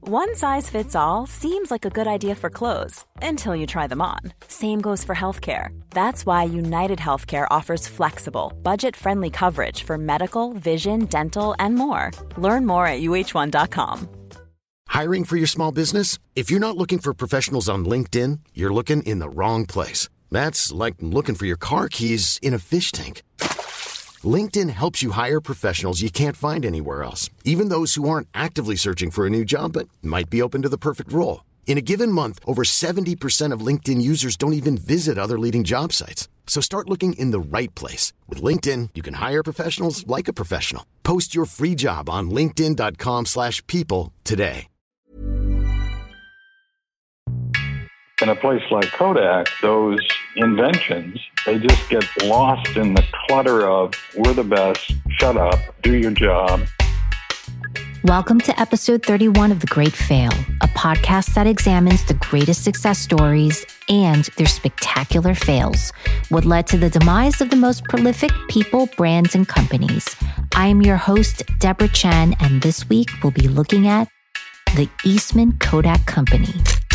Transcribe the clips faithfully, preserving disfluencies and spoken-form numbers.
One size fits all seems like a good idea for clothes until you try them on. Same goes for healthcare. That's why United Healthcare offers flexible, budget-friendly coverage for medical, vision, dental, and more. Learn more at U H one dot com. Hiring for your small business? If you're not looking for professionals on LinkedIn, you're looking in the wrong place. That's like looking for your car keys in a fish tank. LinkedIn helps you hire professionals you can't find anywhere else, even those who aren't actively searching for a new job but might be open to the perfect role. In a given month, over seventy percent of LinkedIn users don't even visit other leading job sites. So start looking in the right place. With LinkedIn, you can hire professionals like a professional. Post your free job on linkedin dot com slash people today. In a place like Kodak, those inventions, they just get lost in the clutter of, we're the best, shut up, do your job. Welcome to episode thirty-one of The Great Fail, a podcast that examines the greatest success stories and their spectacular fails, what led to the demise of the most prolific people, brands, and companies. I am your host, Deborah Chen, and this week we'll be looking at the Eastman Kodak Company.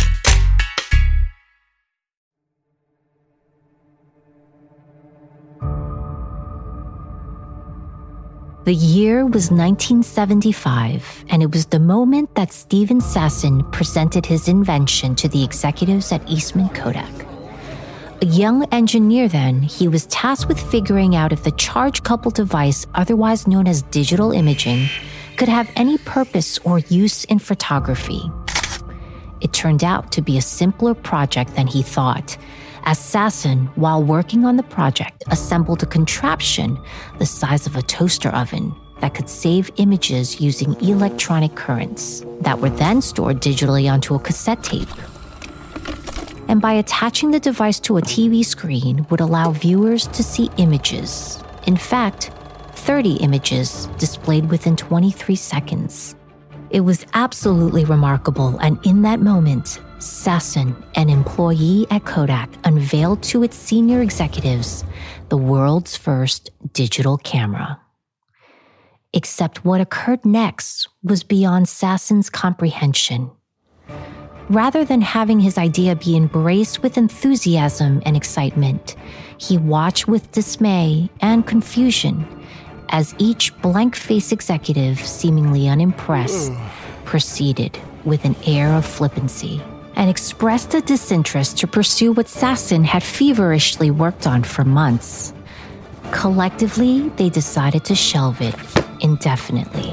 The year was nineteen seventy-five, and it was the moment that Steven Sasson presented his invention to the executives at Eastman Kodak. A young engineer then, he was tasked with figuring out if the charge-coupled device, otherwise known as digital imaging, could have any purpose or use in photography. It turned out to be a simpler project than he thought, as Sasson, while working on the project, assembled a contraption the size of a toaster oven that could save images using electronic currents that were then stored digitally onto a cassette tape. And by attaching the device to a T V screen would allow viewers to see images. In fact, thirty images displayed within twenty-three seconds. It was absolutely remarkable, and in that moment, Sasson, an employee at Kodak, unveiled to its senior executives the world's first digital camera. Except what occurred next was beyond Sasson's comprehension. Rather than having his idea be embraced with enthusiasm and excitement, he watched with dismay and confusion as each blank-faced executive, seemingly unimpressed, proceeded with an air of flippancy and expressed a disinterest to pursue what Sasson had feverishly worked on for months. Collectively, they decided to shelve it indefinitely.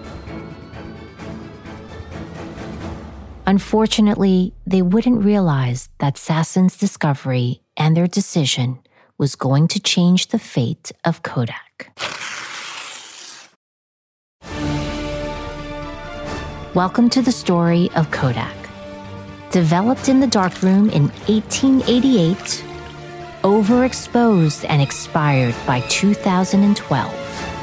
Unfortunately, they wouldn't realize that Sasson's discovery and their decision was going to change the fate of Kodak. Welcome to the story of Kodak. Developed in the darkroom in eighteen eighty-eight, overexposed and expired by two thousand twelve.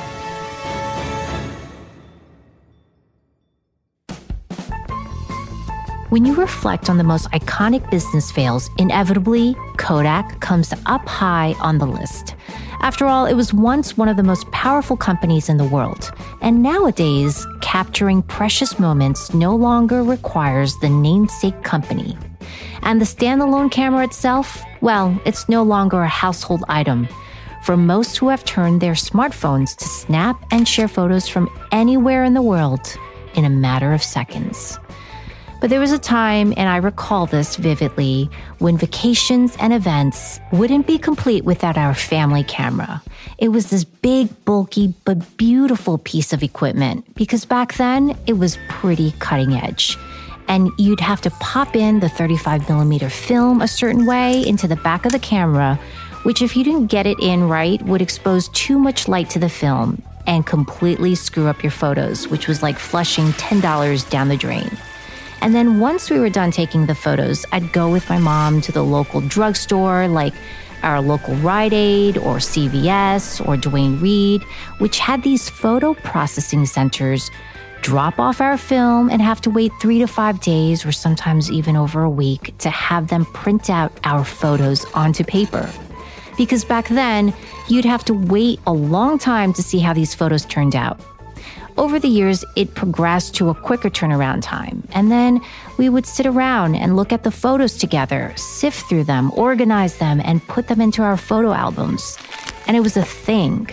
When you reflect on the most iconic business fails, inevitably, Kodak comes up high on the list. After all, it was once one of the most powerful companies in the world, and nowadays, capturing precious moments no longer requires the namesake company. And the standalone camera itself, well, it's no longer a household item for most who have turned their smartphones to snap and share photos from anywhere in the world in a matter of seconds. But there was a time, and I recall this vividly, when vacations and events wouldn't be complete without our family camera. It was this big, bulky, but beautiful piece of equipment because back then it was pretty cutting edge. And you'd have to pop in the thirty-five millimeter film a certain way into the back of the camera, which if you didn't get it in right would expose too much light to the film and completely screw up your photos, which was like flushing ten dollars down the drain. And then once we were done taking the photos, I'd go with my mom to the local drugstore, like our local Rite Aid or C V S or Duane Reade, which had these photo processing centers, drop off our film and have to wait three to five days or sometimes even over a week to have them print out our photos onto paper. Because back then, you'd have to wait a long time to see how these photos turned out. Over the years, it progressed to a quicker turnaround time. And then we would sit around and look at the photos together, sift through them, organize them, and put them into our photo albums. And it was a thing.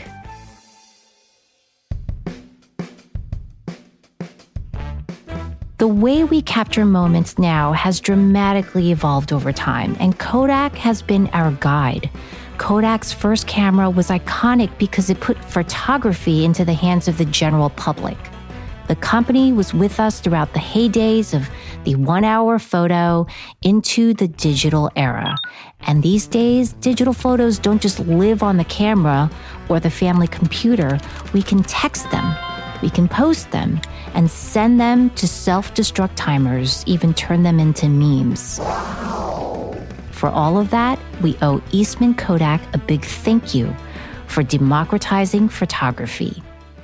The way we capture moments now has dramatically evolved over time, and Kodak has been our guide. Kodak's first camera was iconic because it put photography into the hands of the general public. The company was with us throughout the heydays of the one-hour photo into the digital era. And these days, digital photos don't just live on the camera or the family computer. We can text them, we can post them, and send them to self-destruct timers, even turn them into memes. For all of that, we owe Eastman Kodak a big thank you for democratizing photography.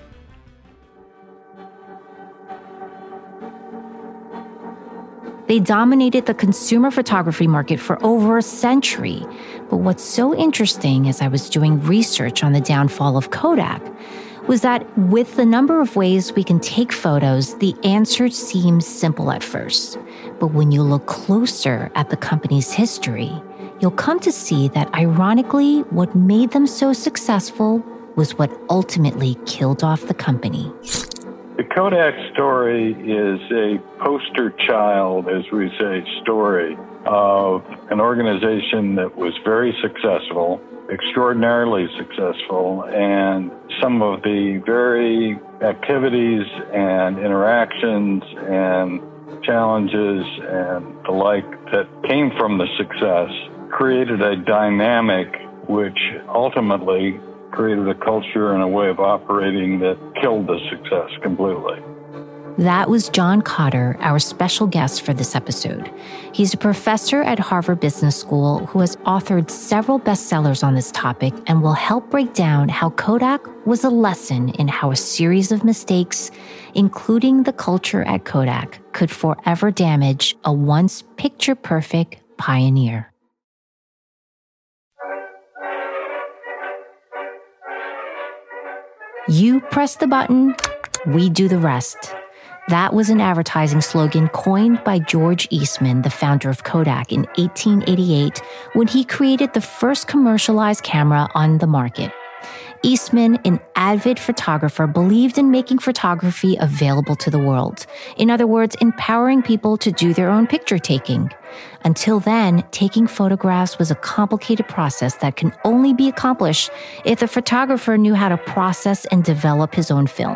They dominated the consumer photography market for over a century. But what's so interesting as I was doing research on the downfall of Kodak was that with the number of ways we can take photos, the answer seems simple at first. But when you look closer at the company's history, you'll come to see that ironically, what made them so successful was what ultimately killed off the company. The Kodak story is a poster child, as we say, story of an organization that was very successful, extraordinarily successful, and some of the very activities and interactions and challenges and the like that came from the success created a dynamic which ultimately created a culture and a way of operating that killed the success completely. That was John Cotter, our special guest for this episode. He's a professor at Harvard Business School who has authored several bestsellers on this topic and will help break down how Kodak was a lesson in how a series of mistakes, including the culture at Kodak, could forever damage a once picture-perfect pioneer. You press the button, we do the rest. That was an advertising slogan coined by George Eastman, the founder of Kodak, in eighteen eighty-eight when he created the first commercialized camera on the market. Eastman, an avid photographer, believed in making photography available to the world. In other words, empowering people to do their own picture taking. Until then, taking photographs was a complicated process that can only be accomplished if the photographer knew how to process and develop his own film.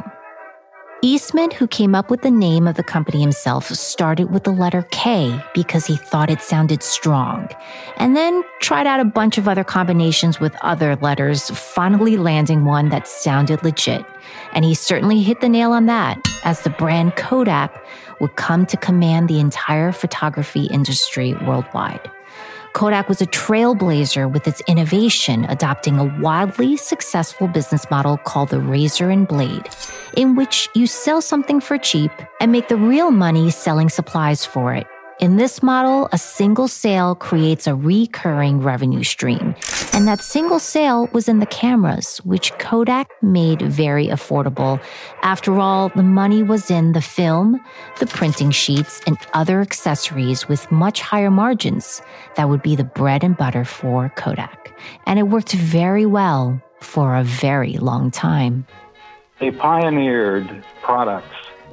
Eastman, who came up with the name of the company himself, started with the letter K because he thought it sounded strong, and then tried out a bunch of other combinations with other letters, finally landing one that sounded legit. And he certainly hit the nail on that, as the brand Kodak would come to command the entire photography industry worldwide. Kodak was a trailblazer with its innovation, adopting a wildly successful business model called the razor and blade, in which you sell something for cheap and make the real money selling supplies for it. In this model, a single sale creates a recurring revenue stream. And that single sale was in the cameras, which Kodak made very affordable. After all, the money was in the film, the printing sheets, and other accessories with much higher margins. That would be the bread and butter for Kodak. And it worked very well for a very long time. They pioneered products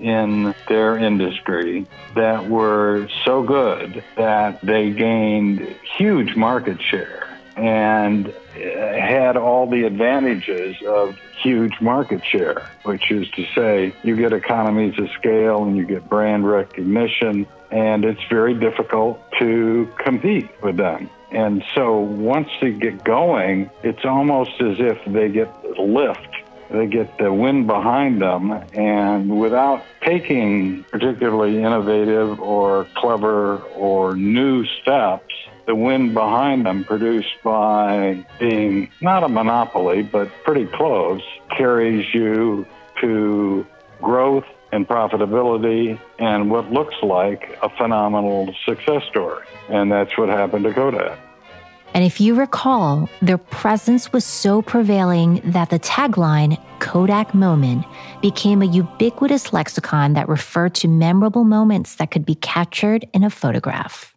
in their industry that were so good that they gained huge market share and had all the advantages of huge market share, which is to say you get economies of scale and you get brand recognition, and it's very difficult to compete with them. And so once they get going, it's almost as if they get lift. They get the wind behind them, and without taking particularly innovative or clever or new steps, the wind behind them produced by being not a monopoly, but pretty close, carries you to growth and profitability and what looks like a phenomenal success story. And that's what happened to Kodak. And if you recall, their presence was so prevailing that the tagline, Kodak Moment, became a ubiquitous lexicon that referred to memorable moments that could be captured in a photograph.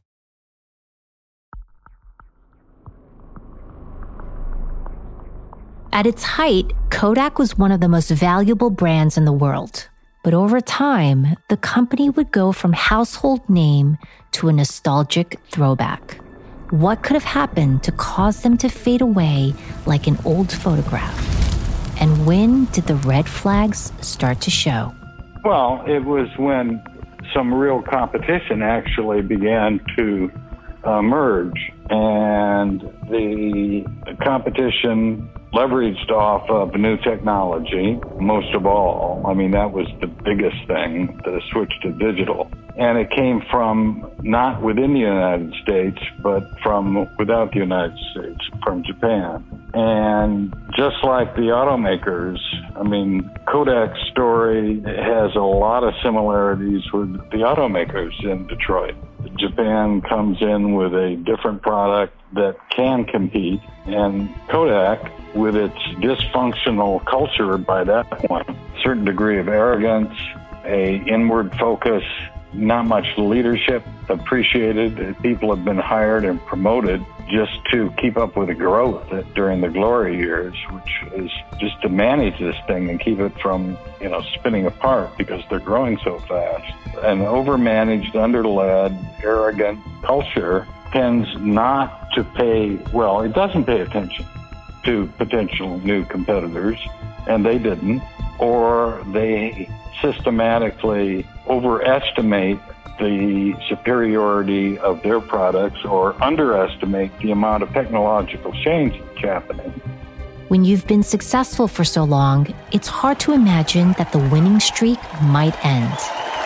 At its height, Kodak was one of the most valuable brands in the world. But over time, the company would go from household name to a nostalgic throwback. What could have happened to cause them to fade away like an old photograph? And when did the red flags start to show? Well, it was when some real competition actually began to emerge, and the competition leveraged off of new technology, most of all. I mean, that was the biggest thing, the switch to digital. And it came from not within the United States, but from without the United States, from Japan. And just like the automakers, I mean, Kodak's story has a lot of similarities with the automakers in Detroit. Japan comes in with a different product that can compete, and Kodak, with its dysfunctional culture by that point, a certain degree of arrogance, a inward focus, not much leadership appreciated. People have been hired and promoted just to keep up with the growth during the glory years, which is just to manage this thing and keep it from, you know, spinning apart because they're growing so fast. An overmanaged, underled, arrogant culture tends not to pay, well, it doesn't pay attention to potential new competitors, and they didn't, or they systematically overestimate the superiority of their products or underestimate the amount of technological change that's happening. When you've been successful for so long, it's hard to imagine that the winning streak might end.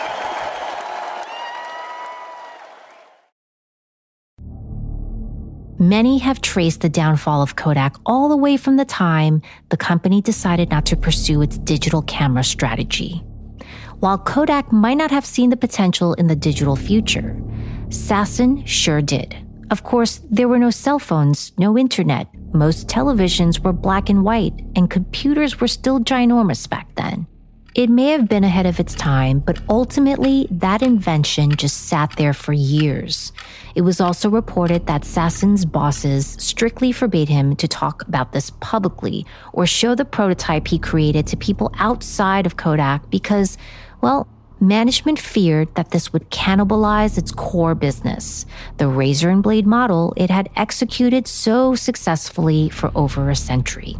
Many have traced the downfall of Kodak all the way from the time the company decided not to pursue its digital camera strategy. While Kodak might not have seen the potential in the digital future, Sasson sure did. Of course, there were no cell phones, no internet. Most televisions were black and white, and computers were still ginormous back then. It may have been ahead of its time, but ultimately, that invention just sat there for years. It was also reported that Sasson's bosses strictly forbade him to talk about this publicly or show the prototype he created to people outside of Kodak because, well, management feared that this would cannibalize its core business, the razor and blade model it had executed so successfully for over a century.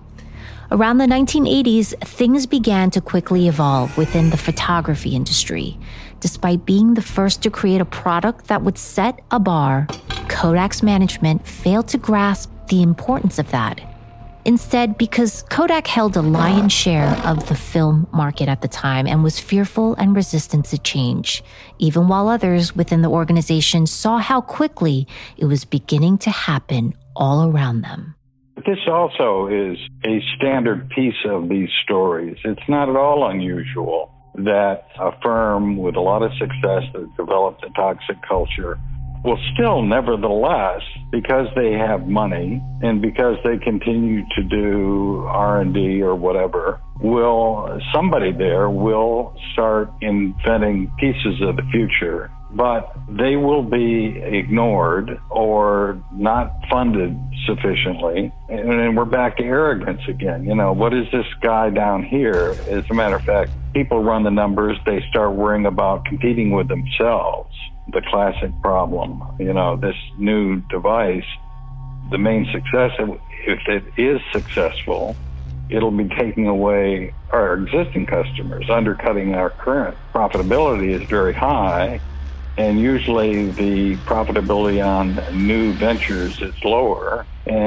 Around the nineteen eighties, things began to quickly evolve within the photography industry. Despite being the first to create a product that would set a bar, Kodak's management failed to grasp the importance of that. Instead, because Kodak held a lion's share of the film market at the time and was fearful and resistant to change, even while others within the organization saw how quickly it was beginning to happen all around them. This also is a standard piece of these stories. It's not at all unusual that a firm with a lot of success that developed a toxic culture will still, nevertheless, because they have money and because they continue to do R and D or whatever, will somebody there will start inventing pieces of the future, but they will be ignored or not funded sufficiently. And then we're back to arrogance again. You know, what is this guy down here? As a matter of fact, people run the numbers, they start worrying about competing with themselves. The classic problem, you know, this new device, the main success, if it is successful, it'll be taking away our existing customers, undercutting our current. Profitability is very high, and usually the profitability on new ventures is lower.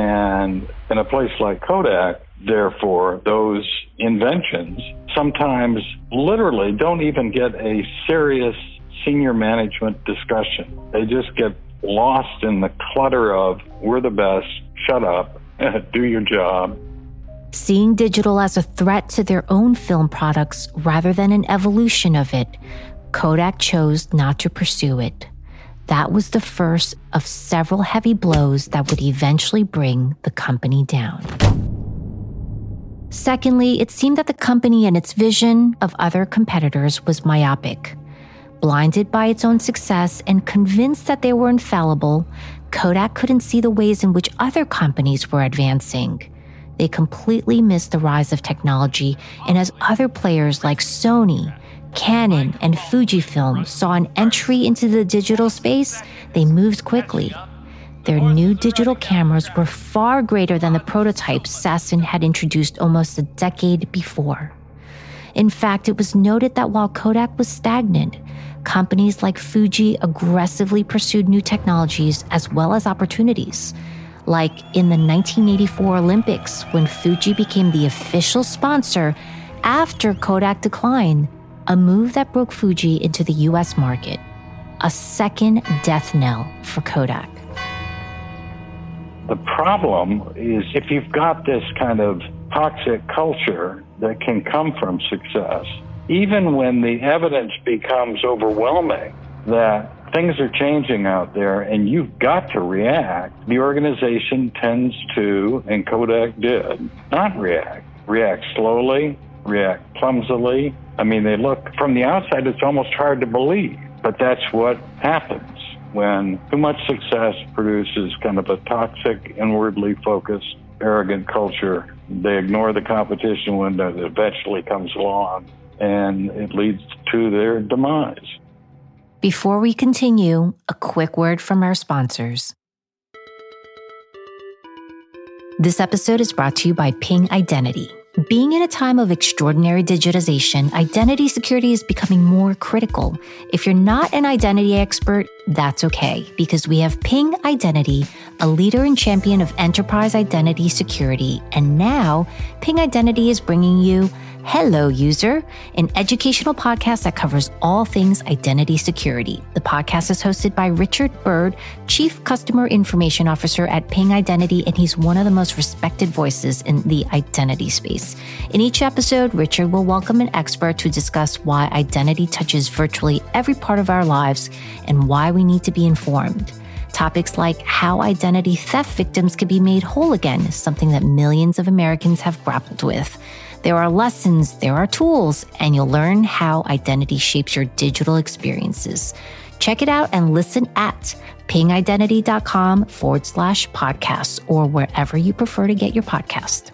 And in a place like Kodak, therefore, those inventions sometimes literally don't even get a serious senior management discussion. They just get lost in the clutter of, we're the best, shut up, do your job. Seeing digital as a threat to their own film products rather than an evolution of it, Kodak chose not to pursue it. That was the first of several heavy blows that would eventually bring the company down. Secondly, it seemed that the company and its vision of other competitors was myopic. Blinded by its own success and convinced that they were infallible, Kodak couldn't see the ways in which other companies were advancing. They completely missed the rise of technology, and as other players like Sony, Canon, and Fujifilm saw an entry into the digital space, they moved quickly. Their new digital cameras were far greater than the prototypes Sasson had introduced almost a decade before. In fact, it was noted that while Kodak was stagnant, companies like Fuji aggressively pursued new technologies as well as opportunities. Like in the nineteen eighty-four Olympics, when Fuji became the official sponsor after Kodak declined, a move that broke Fuji into the U S market, a second death knell for Kodak. The problem is if you've got this kind of toxic culture that can come from success, even when the evidence becomes overwhelming that things are changing out there and you've got to react, the organization tends to, and Kodak did, not react. React slowly, react clumsily. I mean, they look, from the outside, it's almost hard to believe, but that's what happens when too much success produces kind of a toxic, inwardly focused, arrogant culture. They ignore the competition when it eventually comes along, and it leads to their demise. Before we continue, a quick word from our sponsors. This episode is brought to you by Ping Identity. Being in a time of extraordinary digitization, identity security is becoming more critical. If you're not an identity expert, that's okay, because we have Ping Identity, a leader and champion of enterprise identity security. And now, Ping Identity is bringing you Hello User, an educational podcast that covers all things identity security. The podcast is hosted by Richard Bird, Chief Customer Information Officer at Ping Identity, and he's one of the most respected voices in the identity space. In each episode, Richard will welcome an expert to discuss why identity touches virtually every part of our lives and why we need to be informed. Topics like how identity theft victims can be made whole again, something that millions of Americans have grappled with. There are lessons, there are tools, and you'll learn how identity shapes your digital experiences. Check it out and listen at pingidentity.com forward slash podcasts or wherever you prefer to get your podcast.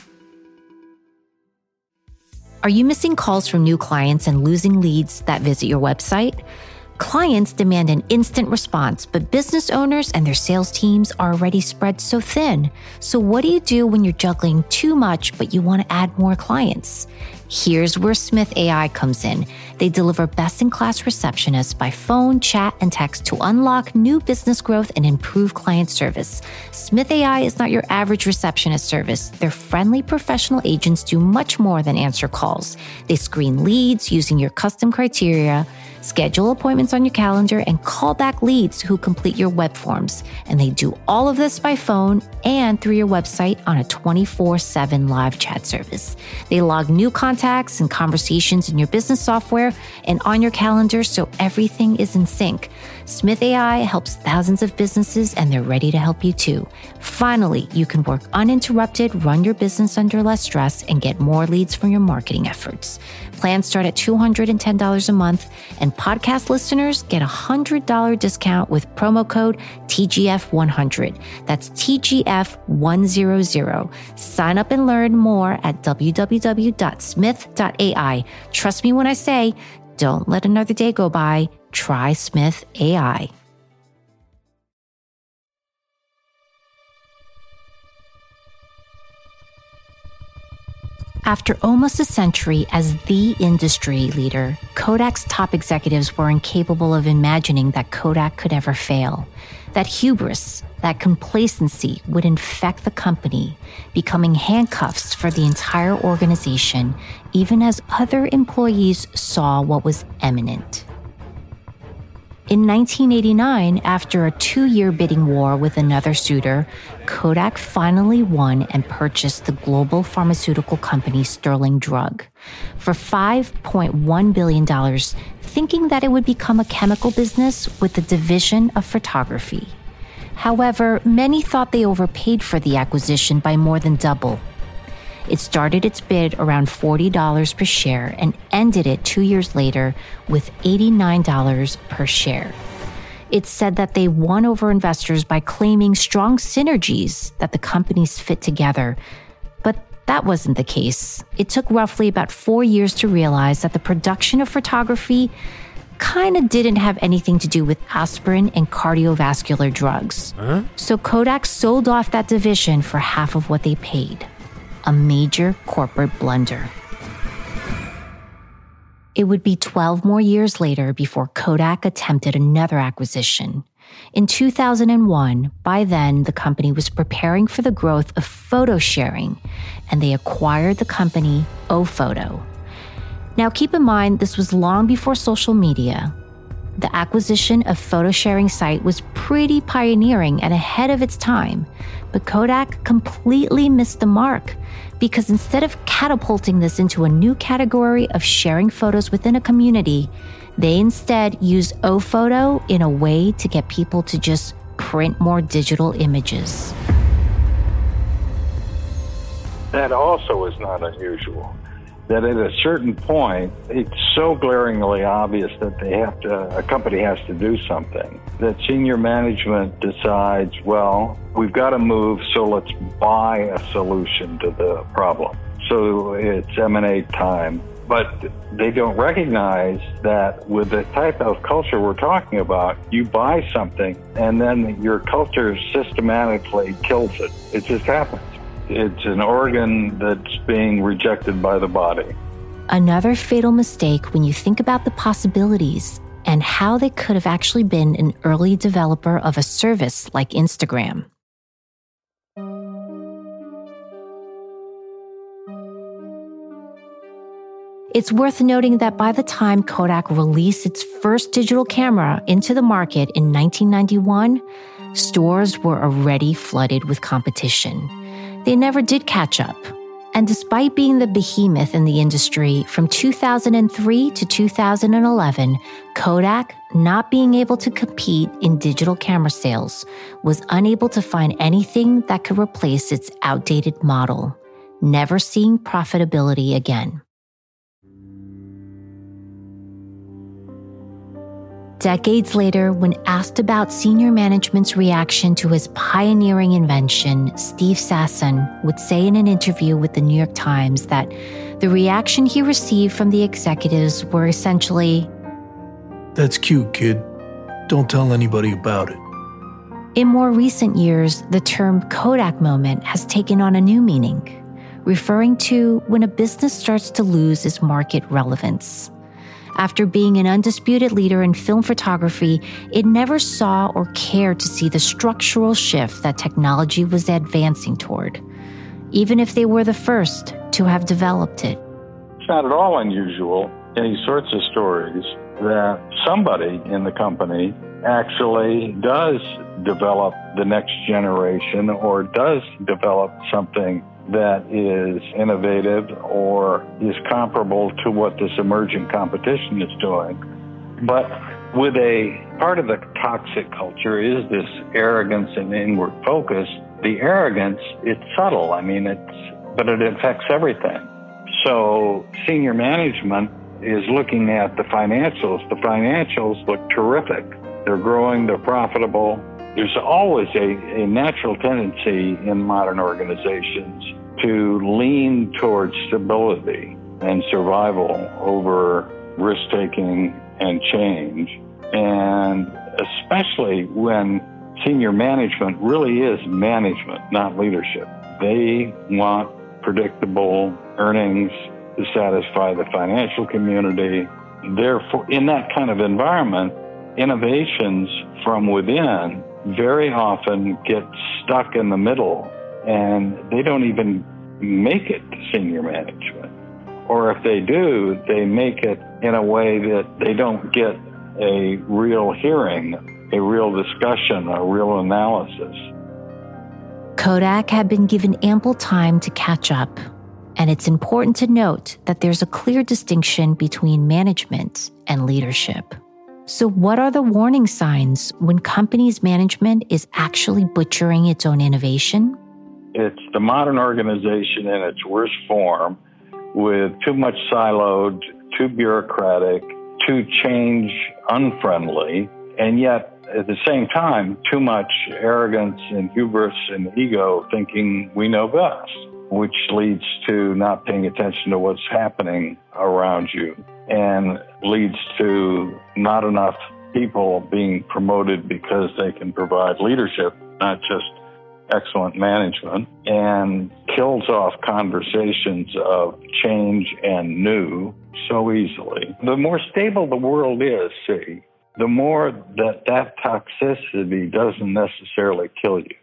Are you missing calls from new clients and losing leads that visit your website? Clients demand an instant response, but business owners and their sales teams are already spread so thin. So what do you do when you're juggling too much, but you want to add more clients? Here's where Smith A I comes in. They deliver best-in-class receptionists by phone, chat, and text to unlock new business growth and improve client service. Smith A I is not your average receptionist service. Their friendly professional agents do much more than answer calls. They screen leads using your custom criteria, schedule appointments on your calendar, and call back leads who complete your web forms. And they do all of this by phone and through your website on a twenty-four seven live chat service. They log new contacts and conversations in your business software and on your calendar so everything is in sync. Smith A I helps thousands of businesses, and they're ready to help you too. Finally, you can work uninterrupted, run your business under less stress, and get more leads from your marketing efforts. Plans start at two hundred ten dollars a month, and podcast listeners get a one hundred dollars discount with promo code T G F one hundred. That's T G F one hundred. Sign up and learn more at w w w dot smith dot a i. Trust me when I say, don't let another day go by. Try Smith A I. After almost a century as the industry leader, Kodak's top executives were incapable of imagining that Kodak could ever fail. That hubris, that complacency would infect the company, becoming handcuffs for the entire organization, even as other employees saw what was imminent. In nineteen eighty-nine, after a two-year bidding war with another suitor, Kodak finally won and purchased the global pharmaceutical company Sterling Drug. For five point one billion dollars, thinking that it would become a chemical business with a division of photography. However, many thought they overpaid for the acquisition by more than double. It started its bid around forty dollars per share and ended it two years later with eighty-nine dollars per share. It's said that they won over investors by claiming strong synergies that the companies fit together. But that wasn't the case. It took roughly about four years to realize that the production of photography kind of didn't have anything to do with aspirin and cardiovascular drugs. Huh? So Kodak sold off that division for half of what they paid. A major corporate blunder. It would be twelve more years later before Kodak attempted another acquisition. In two thousand one, by then, the company was preparing for the growth of photo sharing, and they acquired the company OPhoto. Now, keep in mind, this was long before social media. The acquisition of photo sharing site was pretty pioneering and ahead of its time, but Kodak completely missed the mark because instead of catapulting this into a new category of sharing photos within a community, they instead used OPhoto in a way to get people to just print more digital images. That also is not unusual. That at a certain point, it's so glaringly obvious that they have to, a company has to do something, that senior management decides, well, we've got to move, so let's buy a solution to the problem. So it's M and A time. But they don't recognize that with the type of culture we're talking about, you buy something and then your culture systematically kills it. It just happens. It's an organ that's being rejected by the body. Another fatal mistake when you think about the possibilities and how they could have actually been an early developer of a service like Instagram. It's worth noting that by the time Kodak released its first digital camera into the market in nineteen ninety-one, stores were already flooded with competition. They never did catch up. And despite being the behemoth in the industry from two thousand three to two thousand eleven, Kodak, not being able to compete in digital camera sales, was unable to find anything that could replace its outdated model, never seeing profitability again. Decades later, when asked about senior management's reaction to his pioneering invention, Steve Sasson would say in an interview with the New York Times that the reaction he received from the executives were essentially, "That's cute, kid. Don't tell anybody about it." In more recent years, the term Kodak moment has taken on a new meaning, referring to when a business starts to lose its market relevance. After being an undisputed leader in film photography, it never saw or cared to see the structural shift that technology was advancing toward, even if they were the first to have developed it. It's not at all unusual in these sorts of stories that somebody in the company actually does develop the next generation or does develop something that is innovative or is comparable to what this emerging competition is doing. But with a part of the toxic culture is this arrogance and inward focus. The arrogance, it's subtle. I mean, it's, but it affects everything. So senior management is looking at the financials. The financials look terrific. They're growing, they're profitable. There's always a, a natural tendency in modern organizations to lean towards stability and survival over risk-taking and change. And especially when senior management really is management, not leadership. They want predictable earnings to satisfy the financial community. Therefore, in that kind of environment, innovations from within very often get stuck in the middle, and they don't even make it to senior management. Or if they do, they make it in a way that they don't get a real hearing, a real discussion, a real analysis. Kodak had been given ample time to catch up, and it's important to note that there's a clear distinction between management and leadership. So what are the warning signs when companies' management is actually butchering its own innovation? It's the modern organization in its worst form, with too much siloed, too bureaucratic, too change unfriendly, and yet at the same time, too much arrogance and hubris and ego thinking we know best, which leads to not paying attention to what's happening around you and leads to not enough people being promoted because they can provide leadership, not just excellent management, and kills off conversations of change and new so easily. The more stable the world is, see, the more that that toxicity doesn't necessarily kill you.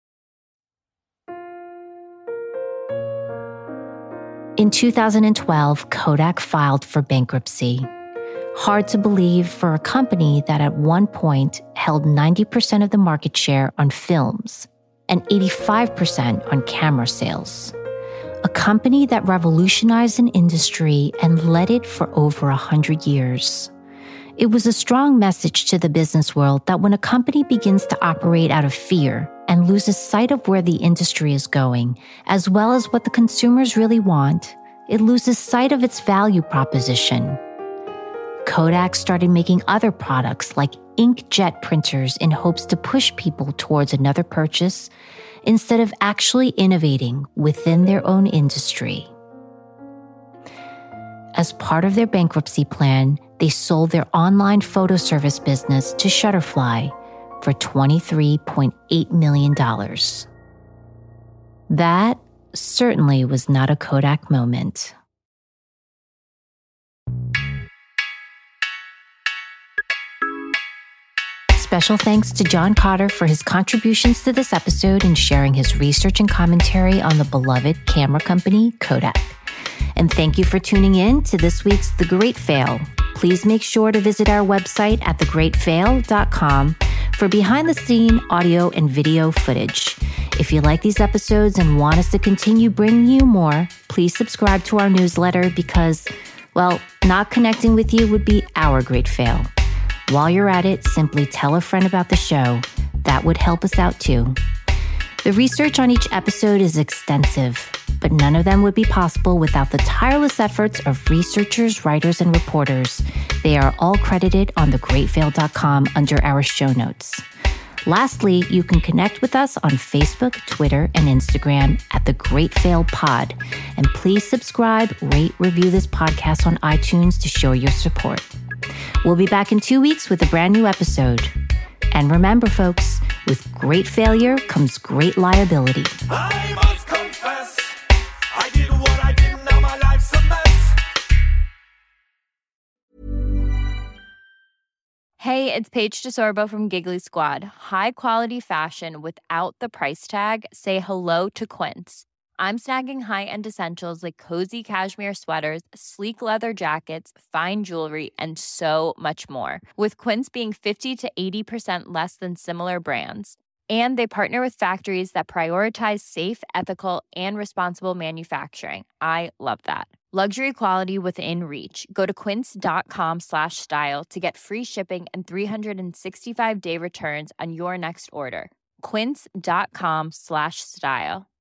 In two thousand twelve, Kodak filed for bankruptcy. Hard to believe for a company that at one point held ninety percent of the market share on films and eighty-five percent on camera sales. A company that revolutionized an industry and led it for over one hundred years. It was a strong message to the business world that when a company begins to operate out of fear and loses sight of where the industry is going, as well as what the consumers really want, it loses sight of its value proposition. Kodak started making other products like inkjet printers in hopes to push people towards another purchase instead of actually innovating within their own industry. As part of their bankruptcy plan, they sold their online photo service business to Shutterfly for twenty-three point eight million dollars. That certainly was not a Kodak moment. Special thanks to John Cotter for his contributions to this episode and sharing his research and commentary on the beloved camera company, Kodak. And thank you for tuning in to this week's The Great Fail. Please make sure to visit our website at the great fail dot com for behind-the-scene audio and video footage. If you like these episodes and want us to continue bringing you more, please subscribe to our newsletter because, well, not connecting with you would be our great fail. While you're at it, simply tell a friend about the show. That would help us out too. The research on each episode is extensive, but none of them would be possible without the tireless efforts of researchers, writers, and reporters. They are all credited on the great fail dot com under our show notes. Lastly, you can connect with us on Facebook, Twitter, and Instagram at The Great Fail Pod. And please subscribe, rate, review this podcast on iTunes to show your support. We'll be back in two weeks with a brand new episode. And remember, folks, with great failure comes great liability. I must confess, I did what I did, now my life's a mess. Hey, it's Paige DeSorbo from Giggly Squad. High quality fashion without the price tag. Say hello to Quince. I'm snagging high-end essentials like cozy cashmere sweaters, sleek leather jackets, fine jewelry, and so much more. With Quince being fifty to eighty percent less than similar brands. And they partner with factories that prioritize safe, ethical, and responsible manufacturing. I love that. Luxury quality within reach. Go to quince.com slash style to get free shipping and three sixty-five day returns on your next order. Quince.com slash style.